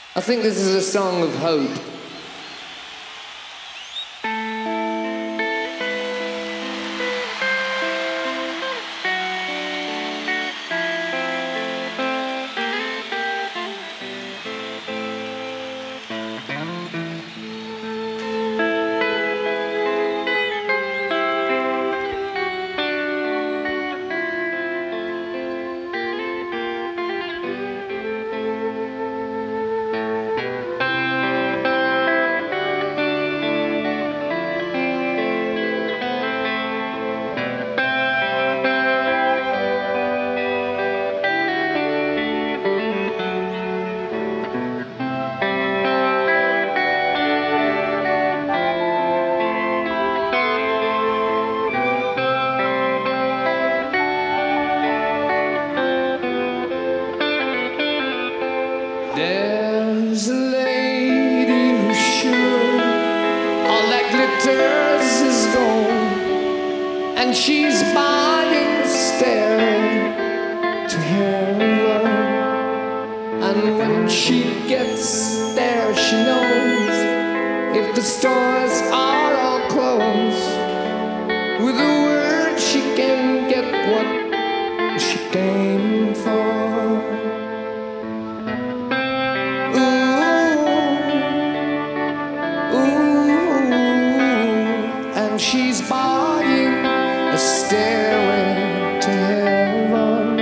I think this is a song of hope. There's a lady who's sure all that glitters is gold, and she's buying a stair to heaven. And when she gets there, she knows if the stores are all closed, with a word she can get what she came for. She's buying a stairway to heaven.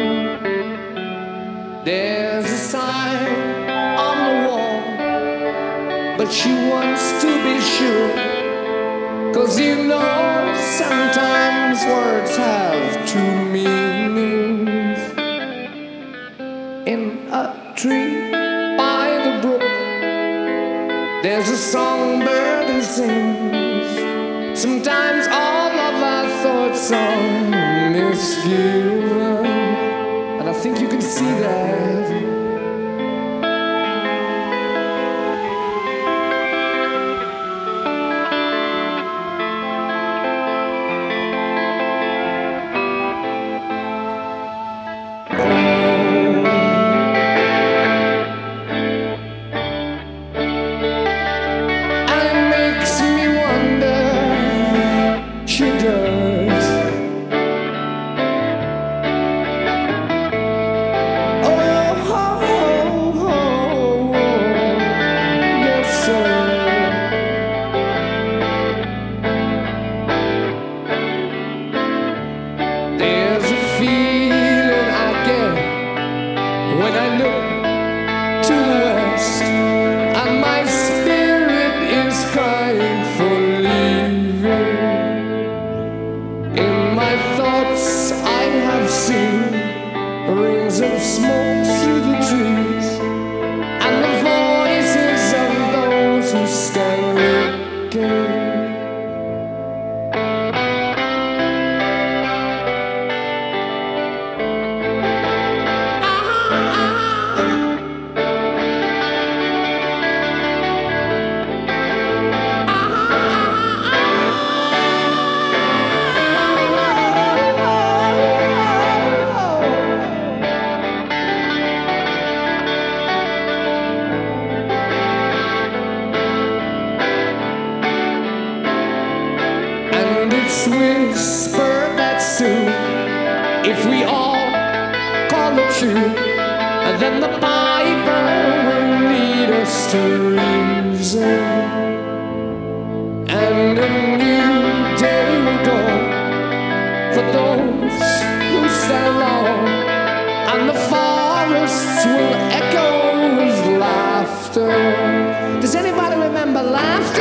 There's a sign on the wall, but she wants to be sure, 'cause you know sometimes words have two meanings. In a tree by the brook, there's a songbird who sings. Sometimes all of our thoughts are misgiven, and I think you can see that. When I look to the west, and my spirit is crying for leaving. In my thoughts I have seen rings of smoke through the trees, and the voices of those who stand looking. Whisper that soon, if we all call it true, then the Bible will lead us to reason, and a new day will dawn for those who stand alone, and the forests will echo with laughter. Does anybody remember laughter?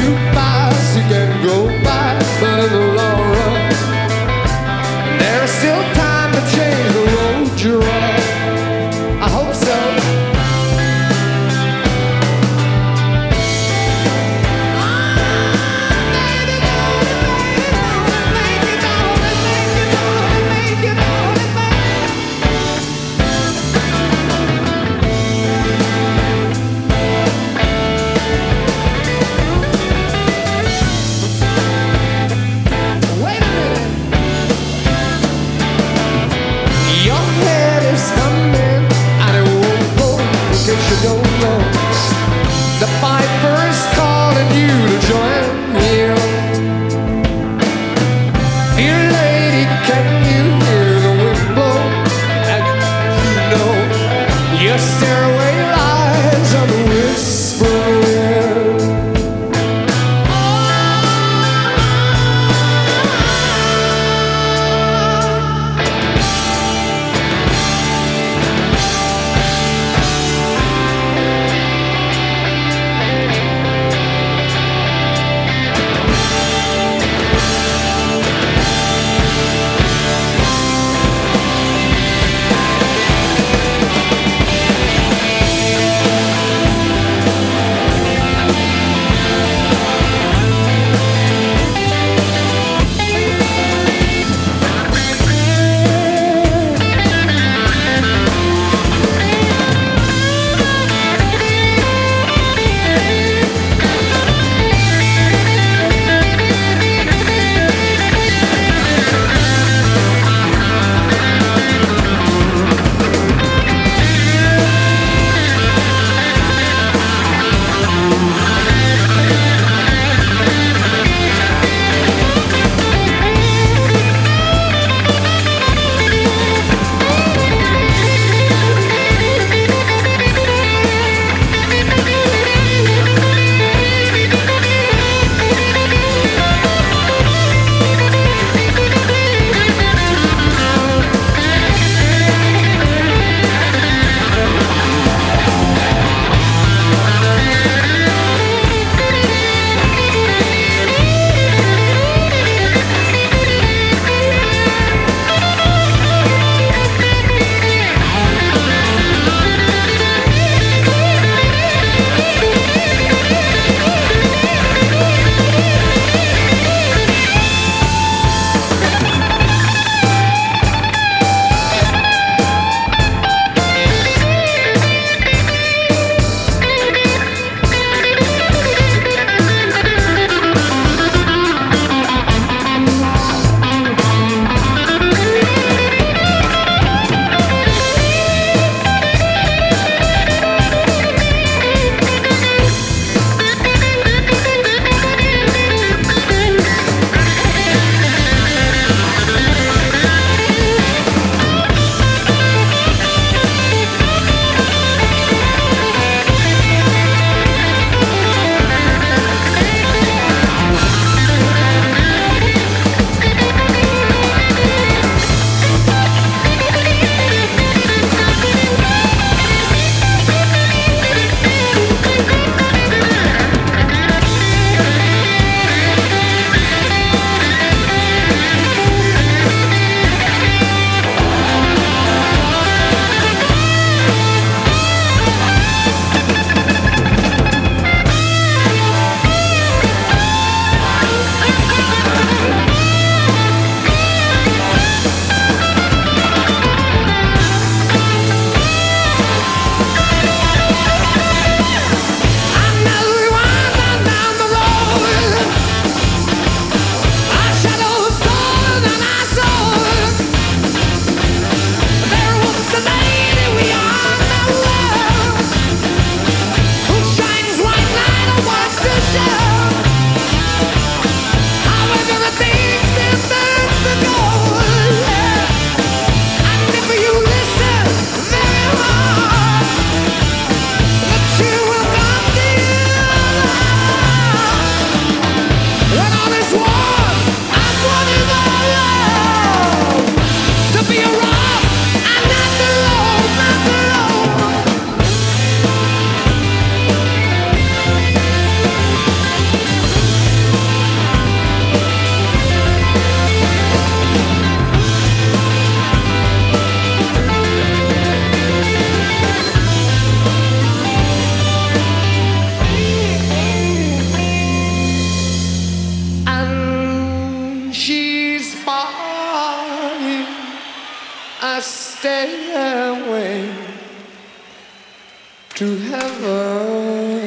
goodbyes you can go back, but in the long run, there's still time to change the road you're on. I hope so. stairway to heaven.